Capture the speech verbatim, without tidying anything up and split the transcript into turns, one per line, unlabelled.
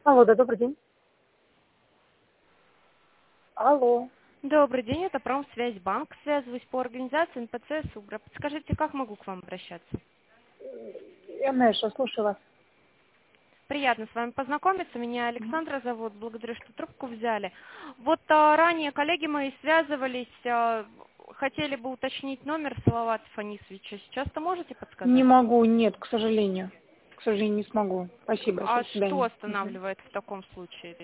Алло, да, добрый день. Алло.
Добрый день, это Промсвязьбанк. Связываюсь по организации эн пэ цэ «Сугра». Подскажите, как могу к вам обращаться?
Я Нэша, слушаю вас.
Приятно с вами познакомиться. Меня Александра зовут. Благодарю, что трубку взяли. Вот а, ранее коллеги мои связывались, а, хотели бы уточнить номер Салавата Фанисовича. Сейчас-то можете
Не
подсказать?
могу, нет, к сожалению. К сожалению, не смогу. Спасибо,
А
большое, до
что
свидания. Мгм.
останавливает в таком случае?